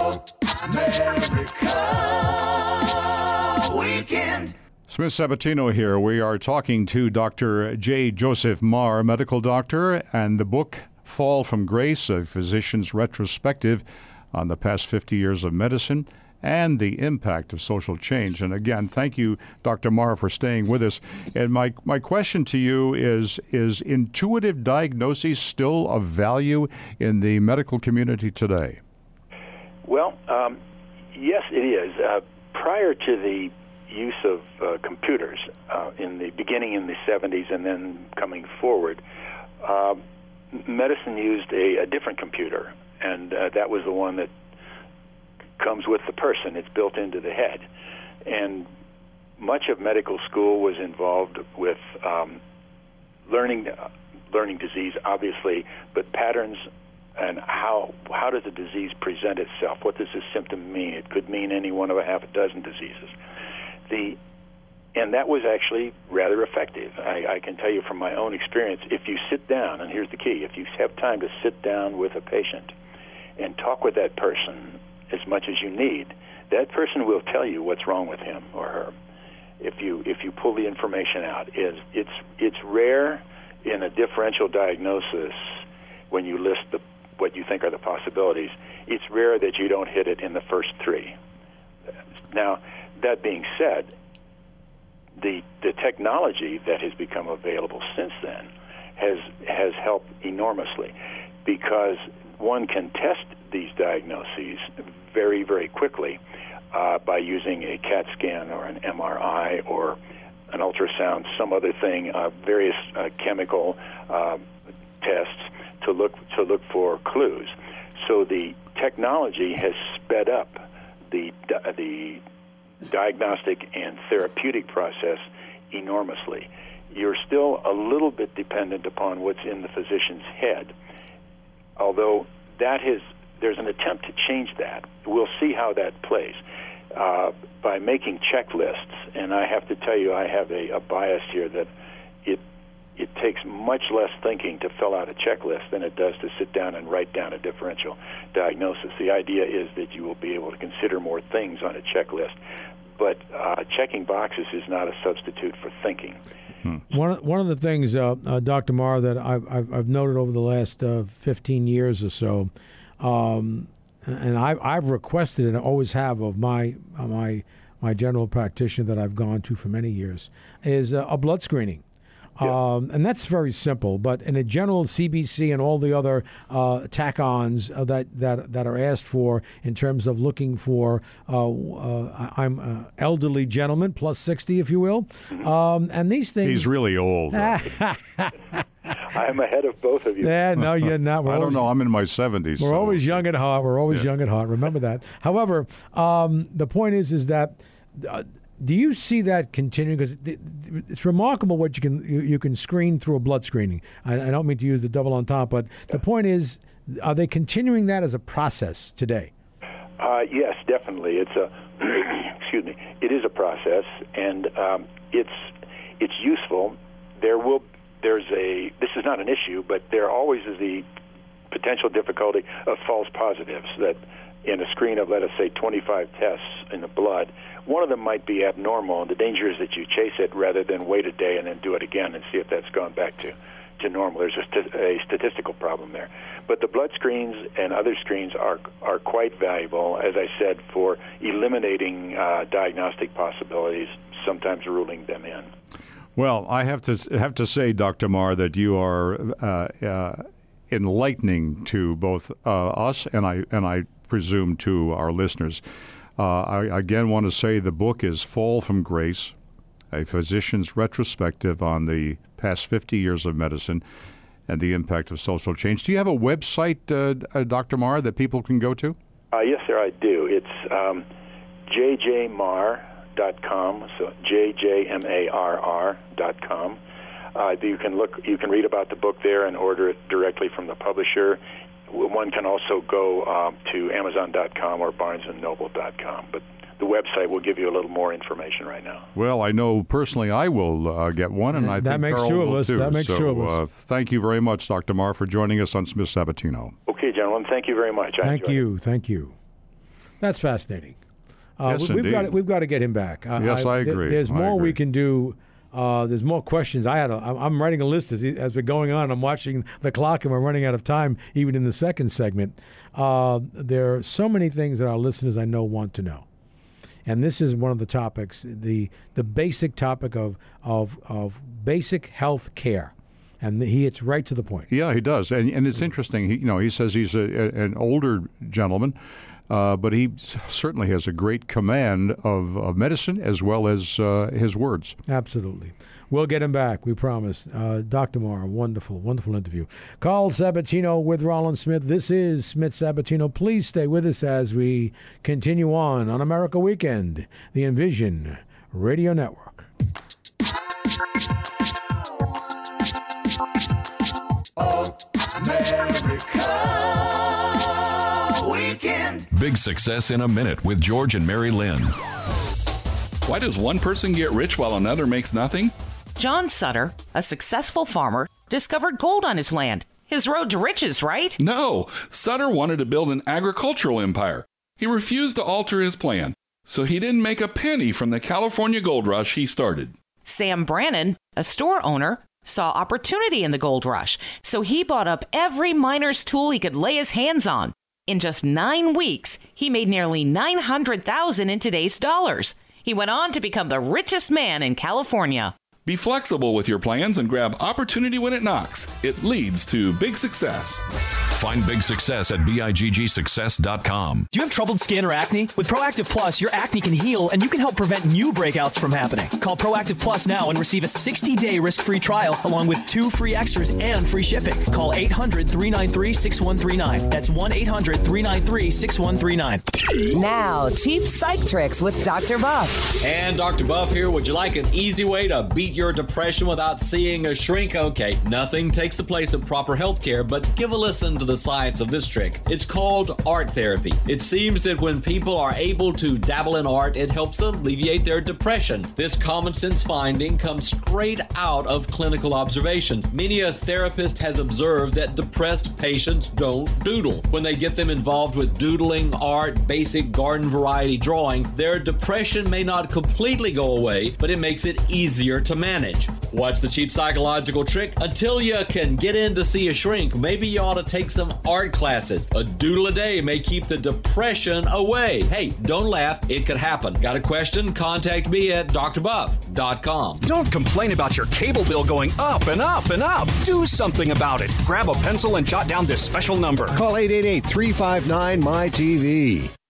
America Weekend. Smith Sabatino here. We are talking to Dr. J. Joseph Marr, medical doctor, and the book Fall from Grace, a physician's retrospective on the past 50 years of medicine and the impact of social change. And again, thank you, Dr. Marr, for staying with us. And my question to you is intuitive diagnosis still of value in the medical community today? Well, yes, it is. Prior to the use of computers in the beginning in the 70s and then coming forward, medicine used a different computer, and that was the one that comes with the person. It's built into the head. And much of medical school was involved with learning disease, obviously, but patterns and how does a disease present itself? What does a symptom mean? It could mean any one of a half a dozen diseases. And that was actually rather effective. I can tell you from my own experience, if you sit down, and here's the key, if you have time to sit down with a patient and talk with that person as much as you need, that person will tell you what's wrong with him or her. If you pull the information out, it's rare in a differential diagnosis when you list what you think are the possibilities. It's rare that you don't hit it in the first three. Now, that being said, the technology that has become available since then has helped enormously, because one can test these diagnoses very, very quickly by using a CAT scan or an MRI or an ultrasound, some other thing, various chemical tests to look for clues. So the technology has sped up the diagnostic and therapeutic process enormously. You're still a little bit dependent upon what's in the physician's head, although there's an attempt to change that. We'll see how that plays by making checklists. And I have to tell you, I have a bias here that it takes much less thinking to fill out a checklist than it does to sit down and write down a differential diagnosis. The idea is that you will be able to consider more things on a checklist, but checking boxes is not a substitute for thinking. One of the things, Dr. Marr, that I've noted over the last 15 years or so, and I've requested and always have of my general practitioner that I've gone to for many years, is a blood screening. Yeah. And that's very simple, but in a general CBC and all the other tack-ons that are asked for in terms of looking for, I'm an elderly gentleman, plus 60, if you will, and these things... He's really old. I'm ahead of both of you. Yeah, no, you're not. I don't know. I'm in my 70s. We're always young at heart. We're always young at heart. Remember that. However, the point is that... do you see that continuing? Because it's remarkable what you can screen through a blood screening. I don't mean to use the double on top, but the point is, are they continuing that as a process today? Yes, definitely. It's excuse me. It is a process, and it's useful. This is not an issue, but there always is the potential difficulty of false positives that in a screen of, let us say, 25 tests in the blood, one of them might be abnormal, and the danger is that you chase it rather than wait a day and then do it again and see if that's gone back to normal. There's a statistical problem there. But the blood screens and other screens are quite valuable, as I said, for eliminating diagnostic possibilities, sometimes ruling them in. Well, I have to say, Dr. Marr, that you are enlightening to both us and I presume to our listeners. I again want to say the book is Fall from Grace, a physician's retrospective on the past 50 years of medicine and the impact of social change. Do you have a website, Dr. Marr, that people can go to? Yes, sir, I do. It's jjmarr.com, so jjmarr.com. You can read about the book there and order it directly from the publisher. One can also go to Amazon.com or BarnesandNoble.com, but the website will give you a little more information right now. Well, I know personally I will get one, and I think Carol will too. That makes two of us. Thank you very much, Dr. Marr, for joining us on Smith Sabatino. Okay, gentlemen, thank you very much. Thank you. That's fascinating. Yes, we've got to get him back. Yes, I agree. There's I more agree. we can do. There's more questions. I'm writing a list as we're going on. I'm watching the clock, and we're running out of time, even in the second segment. There are so many things that our listeners, I know, want to know, and this is one of the topics: the basic topic of basic health care. And he hits right to the point. Yeah, he does, and it's interesting. He says he's an older gentleman, but he certainly has a great command of medicine as well as his words. Absolutely. We'll get him back, we promise. Dr. Marr, wonderful, wonderful interview. Carl Sabatino with Rollins Smith. This is Smith Sabatino. Please stay with us as we continue on America Weekend, the Envision Radio Network. America Weekend. Big Success in a Minute with George and Mary Lynn. Why does one person get rich while another makes nothing? John Sutter, a successful farmer, discovered gold on his land. His road to riches, right? No, Sutter wanted to build an agricultural empire. He refused to alter his plan, so he didn't make a penny from the California gold rush he started. Sam Brannan, a store owner, saw opportunity in the gold rush, so he bought up every miner's tool he could lay his hands on. In just 9 weeks, he made nearly $900,000 in today's dollars. He went on to become the richest man in California. Be flexible with your plans and grab opportunity when it knocks. It leads to big success. Find Big Success at BIGGsuccess.com. Do you have troubled skin or acne? With Proactive Plus, your acne can heal and you can help prevent new breakouts from happening. Call Proactive Plus now and receive a 60-day risk-free trial along with 2 free extras and free shipping. Call 800-393-6139. That's 1-800-393-6139. Now, cheap psych tricks with Dr. Buff. And Dr. Buff here. Would you like an easy way to beat your depression without seeing a shrink? Okay, nothing takes the place of proper health care, but give a listen to the science of this trick. It's called art therapy. It seems that when people are able to dabble in art, it helps alleviate their depression. This common sense finding comes straight out of clinical observations. Many a therapist has observed that depressed patients don't doodle. When they get them involved with doodling, art, basic garden variety drawing, their depression may not completely go away, but it makes it easier to manage. What's the cheap psychological trick? Until you can get in to see a shrink, maybe you ought to take some art classes. A doodle a day may keep the depression away. Hey, don't laugh. It could happen. Got a question? Contact me at drbuff.com. Don't complain about your cable bill going up and up and up. Do something about it. Grab a pencil and jot down this special number. Call 888-359-MyTV.